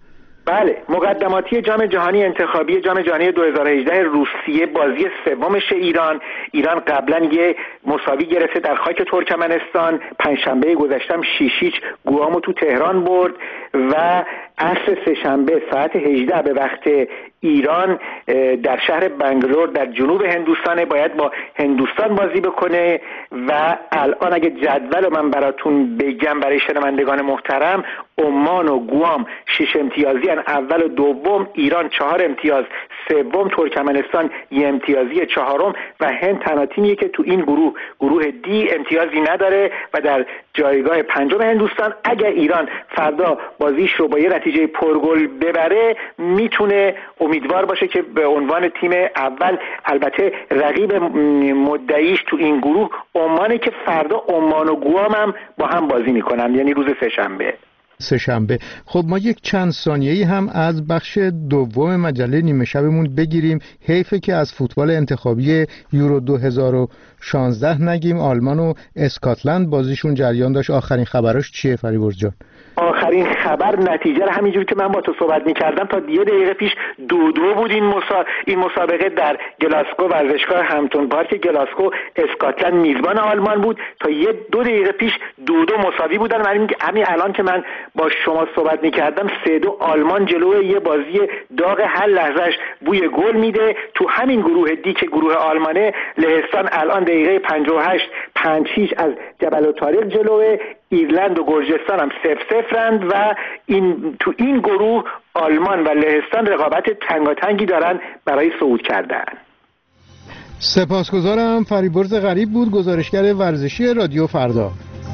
بله، مقدماتی جام جهانی انتخابی جام جهانی دو هزار و هجده روسیه بازی سومش ایران ایران قبلا یه مساوی گرفته در خاک ترکمنستان، پنجشنبه گذشتم شش هیچ گوامو تو تهران برد و عصر سه‌شنبه ساعت هجده به وقت ایران در شهر بنگلور در جنوب هندوستان باید با هندوستان بازی بکنه و الان اگه جدول من براتون بگم برای شنوندگان محترم، عمان و گوام شش امتیازی ان، اول و دوم، ایران چهار امتیاز، سوم ترکمنستان یه امتیازی، چهارم و هند تنها تیمیه که تو این گروه گروه دی امتیازی نداره و در جایگاه پنجم هندوستان. اگر ایران فردا بازیش رو با یه نتیجه پرگل ببره میتونه امیدوار باشه که به عنوان تیم اول، البته رقیب مدعیش تو این گروه عمانه که فردا عمان و گوام هم با هم بازی میکنن، یعنی روز سه‌شنبه. سه‌شنبه. خب ما یک چند ثانیه‌ای هم از بخش دوم مجله نیمه شبمون بگیریم. حیفه که از فوتبال انتخابی یورو دو هزار و شانزده نگیم. آلمان و اسکاتلند بازیشون جریان داشت. آخرین خبراش چیه فریبرز جان؟ آخرین خبر نتیجه رو همینجوری که من با تو صحبت می‌کردم تا یه دقیقه پیش دو دو بود این مسا... این مسابقه در گلاسکو ورزشگاه همتون پارک گلاسکو. اسکاتلند میزبان آلمان بود، تا یه دو دقیقه پیش دو دو مساوی بودن. من همین الان که من با شما صحبت می‌کردم سه دو آلمان جلوی یه بازی داغ هر لحظهش بوی گل میده. تو همین گروه دی که گروه آلمانه، لهستان الان دقیقه پنجاه و هشت پنج هیچ از جبل الطارق جلوه، ایرلند و گرجستان هم صفر صفرند و این تو این گروه آلمان و لهستان رقابت تنگاتنگی دارن برای صعود کردن. سپاسگزارم. فریبرز غریب بود، گزارشگر ورزشی رادیو فردا.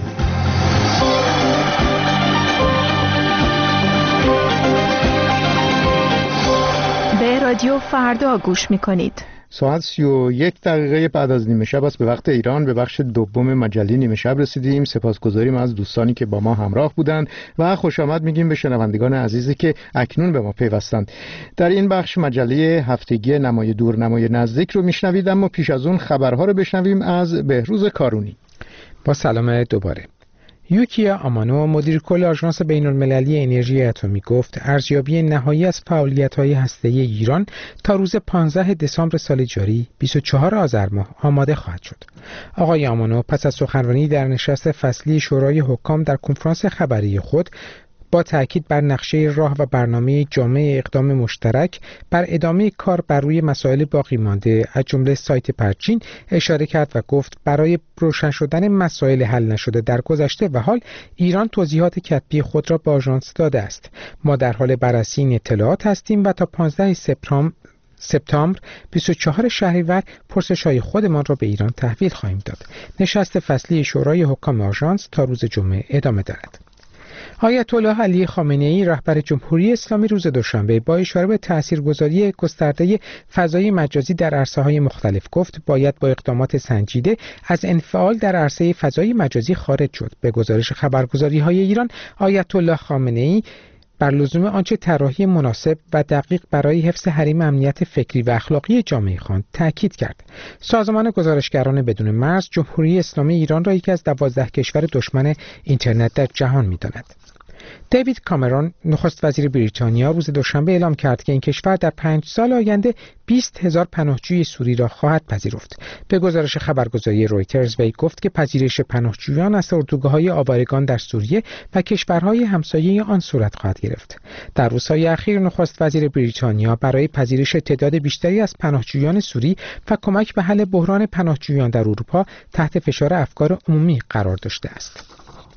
به رادیو فردا گوش میکنید. ساعت سی و یک دقیقه بعد از نیمه شب است به وقت ایران. به بخش دوم مجله نیمه شب رسیدیم. سپاسگزاریم از دوستانی که با ما همراه بودند و خوش آمد میگیم به شنوندگان عزیزی که اکنون به ما پیوستند. در این بخش مجله هفتگی نمای دور نمای نزدیک رو میشنوید، اما پیش از اون خبرها رو بشنویم از بهروز کارونی. با سلام دوباره. یوکیا آمانو مدیر کل آژانس بین‌المللی انرژی اتمی گفت ارزیابی نهایی از فعالیت‌های هسته‌ای ایران تا روز پانزده دسامبر سال جاری بیست و چهارم آذر ماه آماده خواهد شد. آقای آمانو پس از سخنرانی در نشست فصلی شورای حکام در کنفرانس خبری خود با تأکید بر نقشه راه و برنامه جامع اقدام مشترک بر ادامه کار بر روی مسائل باقی مانده از جمله سایت پرچین اشاره کرد و گفت برای روشن شدن مسائل حل نشده در گذشته و حال ایران توضیحات کتبی خود را به آژانس داده است. ما در حال بررسی این اطلاعات هستیم و تا پانزده سپتامبر سپتامبر بیست و چهارم شهریور پرسش‌های خودمان را به ایران تحویل خواهیم داد. نشست فصلی شورای حکام آژانس تا روز جمعه ادامه دارد. آیت الله علی خامنه‌ای رهبر جمهوری اسلامی روز دوشنبه با اشاره به تاثیرگذاری گسترده فضای مجازی در عرصه‌های مختلف گفت باید با اقدامات سنجیده از انفعال در عرصه فضای مجازی خارج شد. به گزارش خبرگزاری‌های ایران، آیت الله خامنه‌ای بر لزوم آنچه طراحی مناسب و دقیق برای حفظ حریم امنیت فکری و اخلاقی جامعه خواند تاکید کرد. سازمان گزارشگران بدون مرز جمهوری اسلامی ایران را یکی از دوازده کشور دشمن اینترنت در جهان می‌داند. دیوید کامرون نخست وزیر بریتانیا روز دوشنبه اعلام کرد که این کشور در پنج سال آینده بیست هزار پناهجوی سوری را خواهد پذیرفت. به گزارش خبرگزاری رویترز وی گفت که پذیرش پناهجویان از اردوگاه‌های آوارگان در سوریه و کشورهای همسایه آن صورت خواهد گرفت. در روزهای اخیر نخست وزیر بریتانیا برای پذیرش تعداد بیشتری از پناهجویان سوری و کمک به حل بحران پناهجویان در اروپا تحت فشار افکار عمومی قرار داشته است.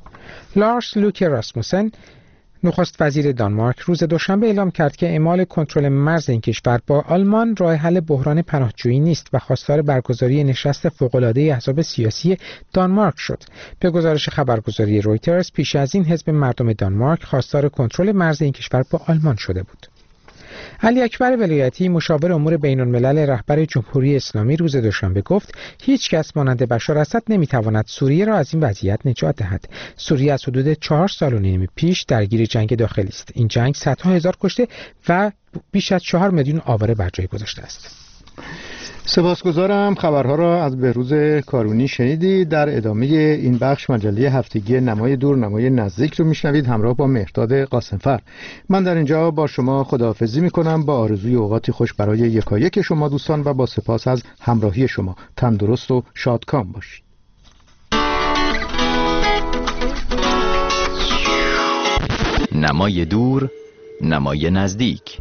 لارس لوکه راسموسن نخست وزیر دانمارک روز دوشنبه اعلام کرد که اعمال کنترل مرز این کشور با آلمان راه حل بحران پناهجویی نیست و خواستار برگزاری نشست فوق‌العاده احزاب سیاسی دانمارک شد. به گزارش خبرگزاری رویترز پیش از این حزب مردم دانمارک خواستار کنترل مرز این کشور با آلمان شده بود. علی اکبر ولایتی مشاور امور بین الملل رهبر جمهوری اسلامی روز دوشنبه گفت هیچ کس مانند بشار اسد نمیتواند سوریه را از این وضعیت نجات دهد. سوریه از حدود چهار سال و نیم پیش درگیر جنگ داخلی است. این جنگ صدها هزار کشته و بیش از چهار میلیون آواره بر جای گذاشته است. سپاسگزارم. خبرها را از بهروز کارونی شنیدید. در ادامه این بخش مجله هفتگی نمای دور نمای نزدیک رو میشنوید همراه با مهرداد قاسمفر. من در اینجا با شما خداحافظی میکنم با آرزوی اوقاتی خوش برای یکایک شما دوستان و با سپاس از همراهی شما. تندرست و شادکام باشید. نمای دور نمای نزدیک.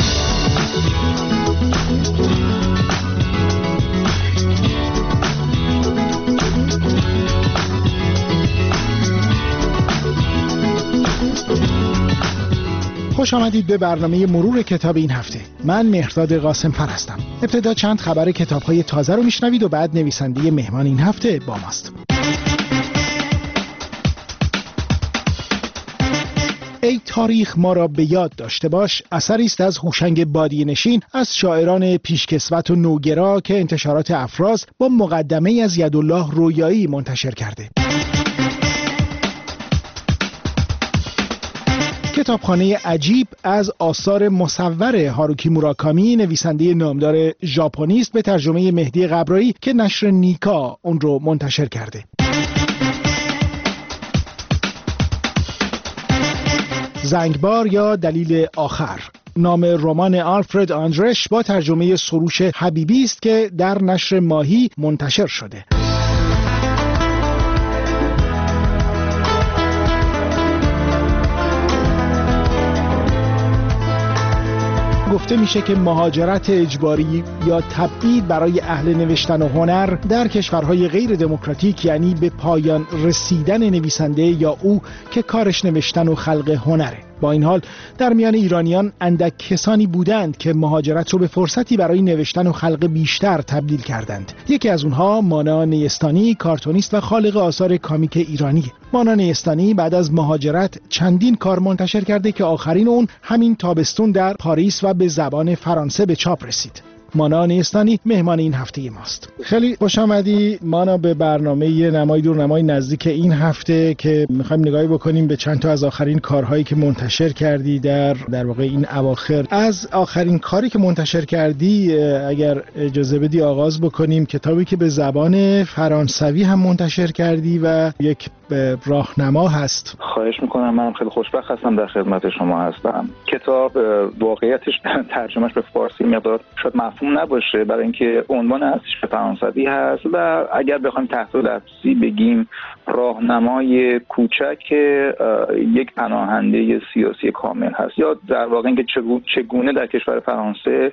خوش آمدید به برنامه مرور کتاب این هفته. من مهرداد قاسمفر هستم. ابتدا چند خبر کتاب‌های تازه رو میشنوید و بعد نویسنده مهمان این هفته با ماست. ای تاریخ ما را به یاد داشته باش اثری است از هوشنگ بادیه نشین از شاعران پیشکسوت و نوگرا که انتشارات افراز با مقدمه از یدالله رویایی منتشر کرده. کتابخانه عجیب از آثار مصور هاروکی موراکامی نویسنده نامدار ژاپنی است به ترجمه مهدی قبرایی که نشر نیکا اون رو منتشر کرده. زنگبار یا دلیل آخر نام رمان آلفرد آندرش با ترجمه سروش حبیبی است که در نشر ماهی منتشر شده. گفته میشه که مهاجرت اجباری یا تبعید برای اهل نوشتن و هنر در کشورهای غیر دموکراتیک یعنی به پایان رسیدن نویسنده یا او که کارش نوشتن و خلق هنره. با این حال در میان ایرانیان اندک کسانی بودند که مهاجرت رو به فرصتی برای نوشتن و خلق بیشتر تبدیل کردند. یکی از اونها مانا نیستانی، کارتونیست و خالق آثار کامیک ایرانی. مانا نیستانی بعد از مهاجرت چندین کار منتشر کرده که آخرین اون همین تابستون در پاریس و به زبان فرانسه به چاپ رسید. مانا نیستانی مهمان این هفته ماست. خیلی خوش آمدی مانا به برنامه نمای دور نمای نزدیک این هفته که میخوایم نگاهی بکنیم به چند تا از آخرین کارهایی که منتشر کردی در در واقع این اواخر. از آخرین کاری که منتشر کردی اگر اجازه بدی آغاز بکنیم. کتابی که به زبان فرانسوی هم منتشر کردی و یک راهنما هست. خواهش میکنم. من خیلی خوشبخت هستم در خدمت شما هستم. کتاب واقعیتش ترجمهش به فارسی مقدار شاید مفهوم نباشه برای اینکه عنوان اصلیش به فرانسوی هست و اگر بخوایم تحت لفظی بگیم راهنمای کوچک یک پناهنده سیاسی کامل هست یا در واقع اینکه چگونه در کشور فرانسه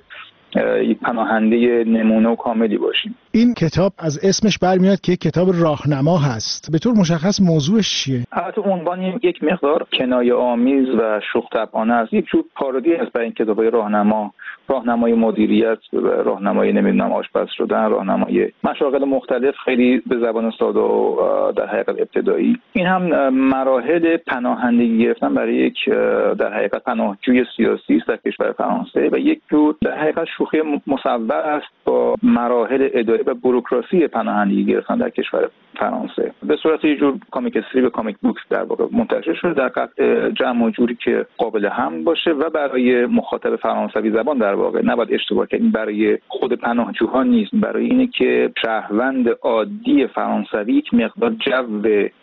یک پناهنده نمونه و کاملی باشیم. این کتاب از اسمش برمیاد که کتاب راهنما هست. به طور مشخص موضوعش چیه؟ البته عنوان یک مقدار کنایه آمیز و شوخ طبعانه است. یک جور پارودی است برای این کتاب‌های راهنما، راهنمای مدیریت، راهنمای نمیدونم آشپز شدن، راهنمای مشاغل مختلف خیلی به زبان ساده و در حقیقت ابتدایی. این هم مراحل پناهندگی گرفتن برای یک در حقیقت پناهجوی سیاسی است در کشور فرانسه و یک جور در حقیقت شوخی مصور است با مراحل اداری و بوروکراسی پناهندگی گرفتن در کشور فرانسه. به صورت یه جور کامیک استریپ و کامیک بوک در واقع منتشر شده در قطع جمع و جوری که قابل هم باشه و برای مخاطب فرانسوی زبان در واقع نباید اشتباه کنیم، برای خود پناهجوها نیست، برای اینه که شهروند عادی فرانسوی یک مقدار جو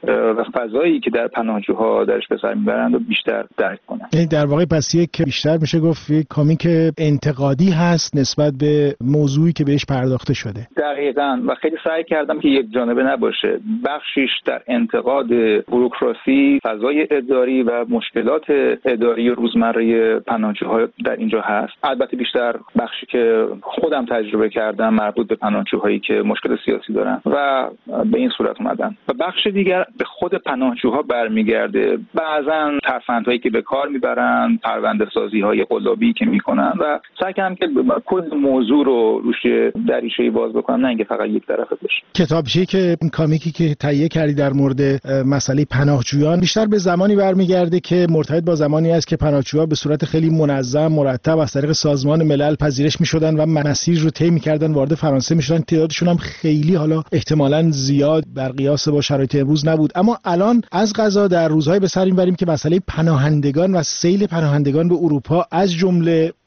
و فضایی که در پناهجوها درش به سر میبرند و بیشتر درک کنن. یعنی در واقع پس یک بیشتر میشه گفت یک کامیک انتقادی هست نسبت به موضوعی که بهش پرداخته شده. دقیقاً و خیلی سعی کردم که یک جانبه نباشه. بخشیش در انتقاد بوروکراسی، فضای اداری و مشکلات اداری روزمره پناهجوها در اینجا هست. البته بیشتر بخشی که خودم تجربه کردم مربوط به پناهجوهایی که مشکل سیاسی دارن و به این صورت اومدن و بخش دیگر به خود پناهجوها برمیگرده. بعضن ترفندهایی که به کار میبرن، پرونده سازی های قلابی که میکنن و سعی کردم که کل موضوع رو روش دریچه‌ای باز بکنم، نه اینکه فقط یک طرفه باشه. کتابچه‌ای که کامیکی که تهیه کردی در مورد مسئله پناهجویان بیشتر به زمانی برمیگرده که مرتبط با زمانی است که پناهجوها به صورت خیلی منظم مرتب از طریق سازمان ملل پذیرش می‌شدن و مسیر رو طی می‌کردن، وارد فرانسه می‌شدن. تعدادشون هم خیلی حالا احتمالاً زیاد بر قیاس با شرایط امروز نبود، اما الان از قضا در روزهای به سر می‌بریم که مسئله پناهندگان و سیل پناهندگان به اروپا از جمله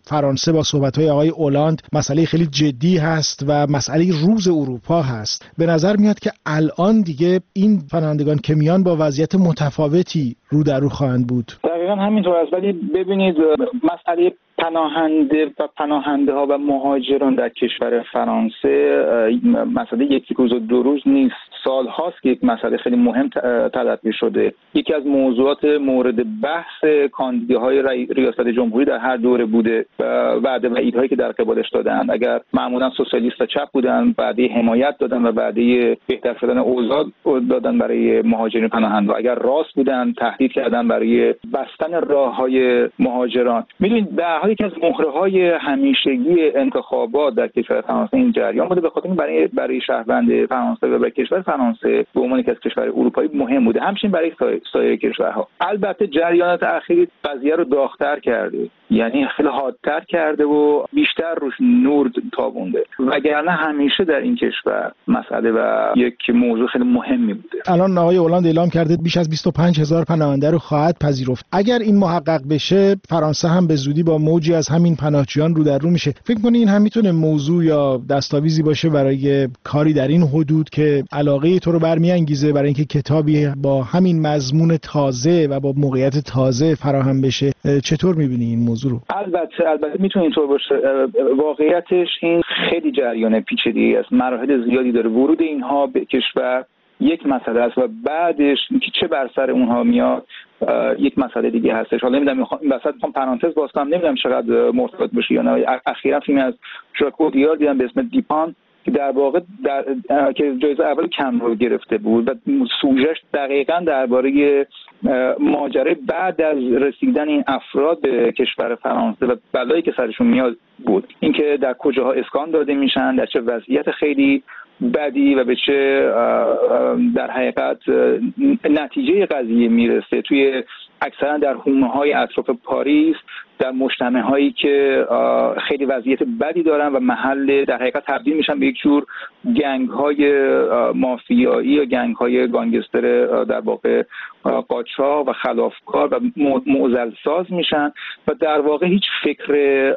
فرانسه با صحبت‌های آقای اولاند مسئله خیلی جدی هست و مسئله روز اروپا هست. به نظر میاد که الان دیگه این پناهندگان که میان با وضعیت متفاوتی رو در رو خواهند بود. دقیقاً همینطور است. ولی ببینید مسئله پناهنده و پناهنده ها و مهاجران در کشور فرانسه مسئله یک روز و دو روز نیست. سال هاست که یک مسئله خیلی مهم تلقی شده. یکی از موضوعات مورد بحث کاندیداهای ریاست جمهوری در هر دوره بوده و وعده وعیدهایی که در قبالش دادن. اگر معمولا سوسیالیست و چپ بودن، وعده حمایت دادن و وعده بهتر شدن اوضاع دادن برای مهاجرین پناهنده. اگر راست بودن، تهدید کردن برای بستن راههای مهاجران. میدونید در حالی که از مهره‌های همیشگی انتخابات در کشور فرانسه این جریان بوده، به خاطر برای برای شهروند فرانسه و برای کشور فرانسه به عنوان یک از کشور اروپایی مهم بوده، همچنین برای سایر کشورها. البته جریانات اخیر قضیه رو داغ‌تر کرده، یعنی خیلی حادتر کرده و بیشتر روش نور تابونده، وگرنه همیشه در این کشور مسئله و یک موضوع خیلی مهمی بوده. الان آقای اولاند اعلام کرده بیش از بیست و پنج هزار پناهنده رو خواهد پذیرفت. اگر این محقق بشه، فرانسه هم به زودی با موجی از همین پناهجویان رو در رو میشه. فکر کنی این هم میتونه موضوع یا دستاویزی باشه برای کاری در این حدود که علاقه تو رو برمیانگیزه برای اینکه کتابی با همین مضمون تازه و با موقعیت تازه فراهم بشه؟ چطور میبینی این موضوع رو؟ البته البته میتونه اینطور باشه. واقعیتش این خیلی جریان پیچیده‌ای است، مراحل زیادی داره. ورود اینها به کشور یک مسئله است و بعدش که چه بر سر اونها میاد یک مسئله دیگه هستش. حالا نمیدونم این وسط میخوام پرانتز باز کنم، نمیدونم چقدر مرتبط بشه یا نه. اخیراً فیلمی از ژاک اودیار دیدم به اسم دیپان که در واقع در که جایزه اول کن رو گرفته بود و سوژه‌اش دقیقاً درباره ماجرای بعد از رسیدن این افراد به کشور فرانسه و بلایی که سرشون میاد بود. اینکه در کجاها اسکان داده میشن، در چه وضعیت خیلی بدی و به چه در حقیقت نتیجه قضیه میرسه توی اکثرا در حومه‌های اطراف پاریس، در مجتمع‌هایی که خیلی وضعیت بدی دارن و محل در حقیقت تبدیل میشن به یک جور گنگ‌های مافیایی یا گنگ‌های گانگستر در واقع قاچاق و خلافکار و معضل‌ساز میشن و در واقع هیچ فکر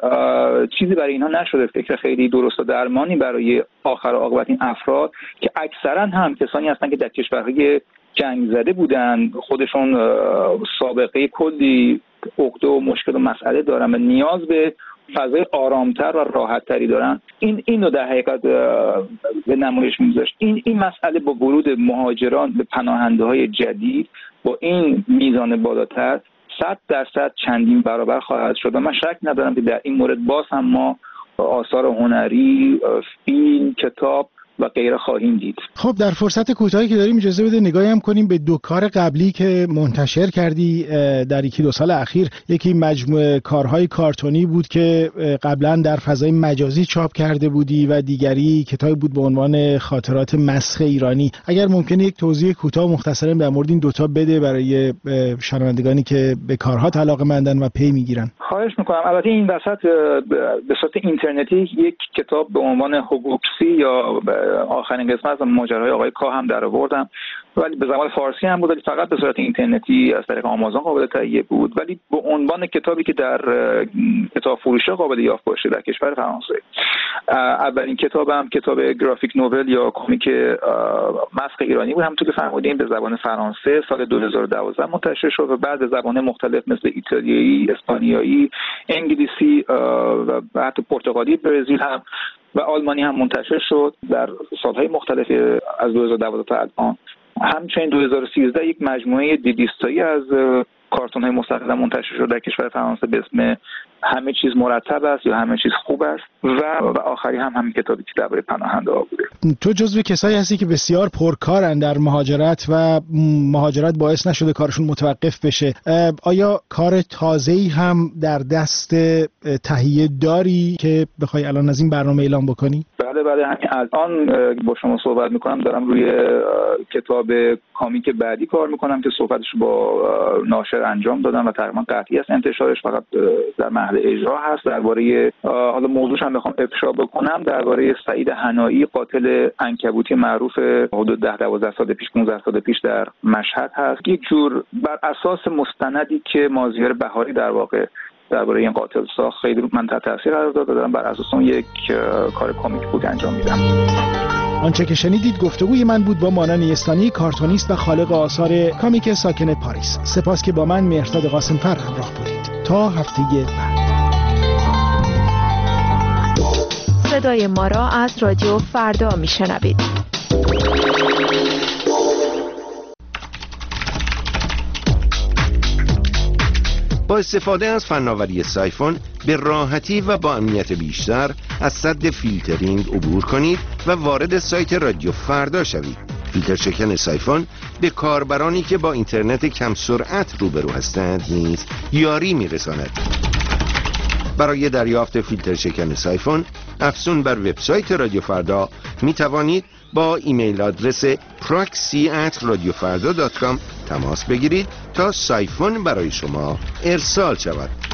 چیزی برای اینها نشده، فکر خیلی درست و درمانی برای آخر عاقبت این افراد که اکثرا هم کسانی هستن که در کشورهای جنگ زده بودن، خودشون سابقه کلی عقده و مشکل و مسئله دارن و نیاز به فضای آرامتر و راحتتری دارن. این اینو در حقیقت به نمایش می‌گذاشت. این این مسئله با ورود مهاجران به پناهنده‌های جدید با این میزان بالاتر صد درصد چندین برابر خواهد شد و من شک ندارم که در این مورد باز هم ما آثار هنری، فیلم، کتاب و غیره خواهیم دید. خب در فرصت کوتاهی که داریم اجازه بده نگاهی هم کنیم به دو کار قبلی که منتشر کردی در یکی دو سال اخیر. یکی مجموعه کارهای کارتونی بود که قبلا در فضای مجازی چاپ کرده بودی و دیگری کتابی بود به عنوان خاطرات مسخ ایرانی. اگر ممکنه یک توضیح کوتاه و مختصرا در مورد این دوتا بده برای شنوندگانی که به کارها علاقه‌مندن و پی میگیرن. خواهش میکنم. البته این وسط به صورت اینترنتی یک کتاب به عنوان هوگوکسی یا آخرین قسمت از ماجرای آقای کا هم در آوردم، ولی به زبان فارسی هم بود، ولی فقط به صورت اینترنتی از طریق آمازون قابل تهیه بود، ولی به عنوان کتابی که در کتاب فروشی قابل یافت باشه در کشور فرانسه. اولین کتابم کتاب گرافیک نوول یا کمیک مسخ ایرانی بود، همونطور که فرمودین به زبان فرانسه سال دو هزار و دوازده منتشر شد و بعد به زبان مختلف مثل ایتالیایی، اسپانیایی، انگلیسی و حتی پرتغالی، برزیل هم و آلمانی هم منتشر شد در سالهای مختلف از دو هزار و دوازده تا الان. همچنین دو هزار و سیزده یک مجموعه دویست از کارتون‌های مستقل منتشر شد در کشور فرانسه به اسم همه چیز مرتب است یا همه چیز خوب است و و آخری هم همین کتابی که درباره پناهنده‌ها بوده. تو جزو کسایی هستی که بسیار پرکارن در مهاجرت و مهاجرت باعث نشده کارشون متوقف بشه. آیا کار تازه‌ای هم در دست تهیه داری که بخوای الان از این برنامه اعلام بکنی؟ بله بله، همین الان با شما صحبت میکنم دارم روی کتاب کامیک بعدی کار میکنم که صحبتش با ناشر انجام دادم و تقریبا قطعی است انتشارش، فقط در محل اجرا هست. درباره حالا موضوعش هم بخوام افشا بکنم، درباره سعید حنایی قاتل عنکبوتی معروف حدود ده دوازده سال پیش پانزده سال پیش در مشهد هست. یک جور بر اساس مستندی که مازیار بهاری در واقع درباره این قاتل ساخت خیلی من تحت تاثیر قرار داد و دارم بر اساس اون یک کار کمیک بوک انجام میدم. آنچه که شنیدید گفتگوی من بود با مانا نیستانی، کارتونیست و خالق آثار کامیک ساکن پاریس. سپاس که با من مهرداد قاسم‌فر همراه بودید. تا هفته بعد. صدای ما را از رادیو فردا میشنوید. با استفاده از فناوری سایفون به راحتی و با امنیت بیشتر از سد فیلترینگ عبور کنید و وارد سایت رادیو فردا شوید. فیلتر شکن سایفون به کاربرانی که با اینترنت کم سرعت روبرو هستند نیز یاری میرساند. برای دریافت فیلتر شکن سایفون افزون بر وبسایت رادیو فردا می توانید با ایمیل آدرس پراکسی ات رادیو فردا دات کام تماس بگیرید تا سایفون برای شما ارسال شود.